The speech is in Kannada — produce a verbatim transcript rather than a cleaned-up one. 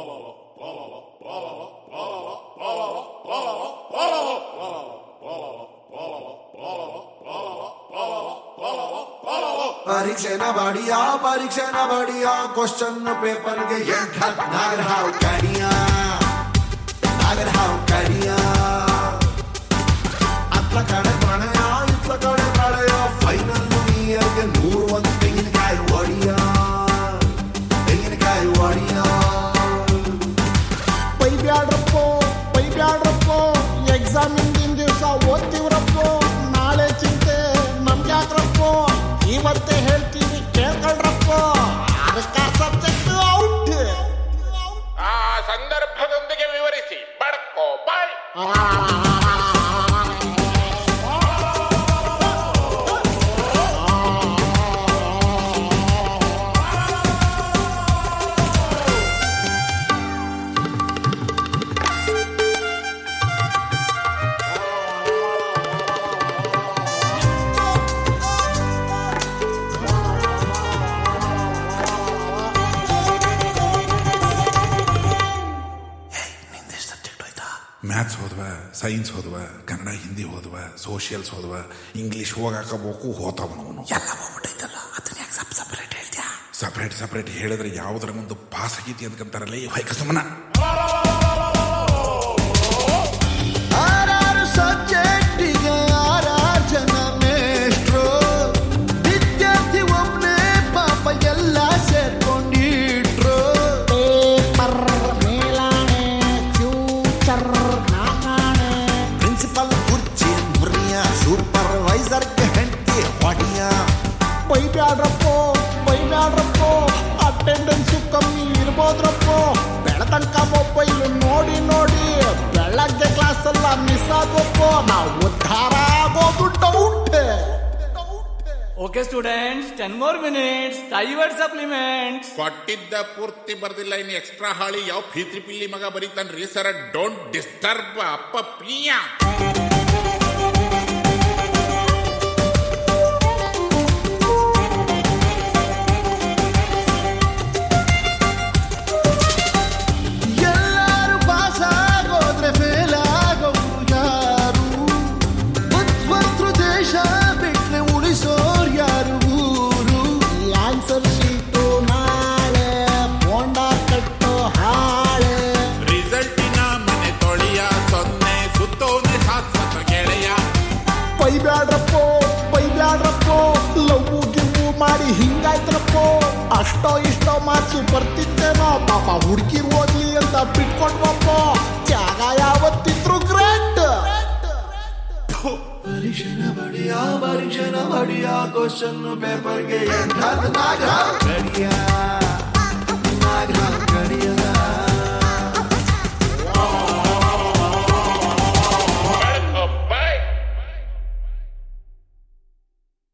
ಪರೀಕ್ಷೆನ ಬಡಿಯ ಪರೀಕ್ಷೆನ ಬಡಿಯ ಕ್ವಶನ್ ಪೇಪರ್ಗೆ ಎಂಟ ನಾಗರ ಹಾವು ಕಡಿಯ ನಾಗರ ಹಾವು ಕಡಿಯ ಅತ್ಲ ಕಡೆ ಪ್ರಣಯ ಇತ್ಲ ಕಡೆ ಪ್ರಳಯ ಫೈನಲ್ ಇಯರ್ಗೆ ನೂರು ಒಂದು ತೆಂಗಿನಕಾಯಿ ಒಡಿಯ ತೆಂಗಿನಕಾಯಿ ಒಡಿಯ ಬೈಬ್ಯಾಡ್ರಪ್ಪೋ ಬೈಬ್ಯಾಡ್ರಪ್ಪೋ ಎಕ್ಸಾಮ್ ಹಿಂದಿನ ದಿವಸ ಓದ್ತಿವ್ರಪ್ಪೋ ನಾಳೆ ಚಿಂತೆ ನಮ್ಗ್ಯಾಕ್ರಪ್ಪೋ ಇವತ್ತೇ ಹೇಳ್ತೀವಿ ಕೇಳ್ಕೊಳ್ರಪ್ಪೋ ಅದಕ್ಕ ಸಬ್ಜೆಕ್ಟ್ ಔಟ್. ಆ ಸಂದರ್ಭದೊಂದಿಗೆ ವಿವರಿಸಿ ಬಡ್ಕೋ ಬಾಯ್. ಮ್ಯಾಥ್ಸ್ ಹೋದ್ವ, ಸೈನ್ಸ್ ಹೋದ್ವ, ಕನ್ನಡ ಹಿಂದಿ ಹೋದ್ವ, ಸೋಷಿಯಲ್ಸ್ ಹೋದ್ವ, ಇಂಗ್ಲಿಷ್ ಹೋಗಾಕಬೇಕು ಹೋತಾವನವನು ಎಲ್ಲ ಹೋಗ್ಬಿಟ್ಟೈತಲ್ಲ. ಅದನ್ನ ಯಾಕೆ ಸಪ್ ಸಪ್ರೇಟ್ ಹೇಳ್ತೀಯ? ಸಪ್ರೇಟ್ ಸಪ್ರೇಟ್ ಹೇಳಿದ್ರೆ ಯಾವುದರ ಮುಂದೆ ಪಾಸ್ ಆಗೈತಿ ಅಂದ್ಕಂತಾರಲ್ಲ ಈ ಹೊಯ್ಕ ಸಮನ. ಆರಾರು ಸಬ್ಜೆಕ್ಟಿಗೆ ಆರಾರು ಜನ ಮೇಷ್ಟ್ರು, ವಿದ್ಯಾರ್ಥಿ ಒಬ್ನೇ ಪಾಪ ಎಲ್ಲ ಸೇರ್ಕೊಂಡಿಟ್ರು. ಪೇಪರ್ ಮೇಲಾಣೆ ಫ್ಯೂಚರ್ ನಾಕಾಣೆ ಪ್ರಿನ್ಸಿಪಲ್ ಕುರ್ಚಿ ಮುರಿಯ ಸೂಪರ್ವೈಸರ್ಗೆ ಹೆಂಡತಿ ಹೊಡಿಯ. ಬೈಬ್ಯಾಡ್ರಪ್ಪೋ ಬೈಬ್ಯಾಡ್ರಪ್ಪೋ ಅಟೆಂಡೆನ್ಸು ಕಮ್ಮಿ ಇರ್ಬೋದ್ರಪ್ಪೋ. ಬೆಳತನಕ ಮೊಬೈಲ್ ನೋಡಿ ನೋಡಿ ಬೆಳಗ್ಗೆ ಕ್ಲಾಸ್ ಎಲ್ಲ ಮಿಸ್ ಆದ್ವಪ್ಪೋ. ನಾವು ಉದ್ಧಾರ ಆಗೋದು doubt. Okay students, ten more minutes divert supplements. ಕೊಟ್ಟಿದ್ದ ಪೂರ್ತಿ ಬರ್ದಿಲ್ಲ, ಇನ್ನು ಎಕ್ಸ್ಟ್ರಾ ಹಾಳಿ ಯಾವ ಫೀತ್ರಿ ಪಿಲ್ಲಿ ಮಗ ಬರೀತಾನ್ರಿ ಸರ್. ಡೋಂಟ್ ಡಿಸ್ಟರ್ಬ್ ಅಪ್ಪ ಪ್ರಿಯ. ಎಲ್ಲಾರು ಪಾಸ್ ಆಗೋದ್ರೆ ಫೇಲ್ ಆಗೋರು ಯಾರು? ಬುದ್ಧಿವಂತರು ದೇಶ ಬಿಟ್ರೆ ಉಳಿಸೋರು ಯಾರು ಊರು? ಈ ಆನ್ಸರ್ ಶೀಟು ನಾಳೆ ಬೋಂಡ ಕಟ್ಟೋ ಹಾಳೆ. ರಿಸಲ್ಟಿನ ಮನೆ ತೊಳೆಯ ಸೊನ್ನೆ ಸುತ್ತೋನೆ ಶಾಶ್ವತ ಗೆಳೆಯ. ಬೈಬ್ಯಾಡ್ರಪ್ಪೋ ಬೈಬ್ಯಾಡ್ರಪ್ಪೋ ಲವ್ ಗಿವ್ ಮಾಡಿ ಹಿಂಗಾಯ್ತ್ರಪ್ಪೋ. ಅಷ್ಟೋ ಇಷ್ಟೋ ಮಾರ್ಕ್ಸು ಬರ್ತಿತ್ತೇನೋ ಪಾಪ ಹುಡುಗಿ ಓದ್ಲಿ ಅಂತ ಬಿಟ್ಕೊಂಡ್ವಪ್ಪೋ. ಜಾಗ ಯಾವತ್ತಿದ್ರು ಗ್ರೇಟ್. ಪರೀಕ್ಷೆನ ಬಡಿಯ ಪರೀಕ್ಷೆನ ಬಡಿಯ ಕ್ವಶನ್ ಪೇಪರ್ಗೆ ಎಂಟ ನಾಗರ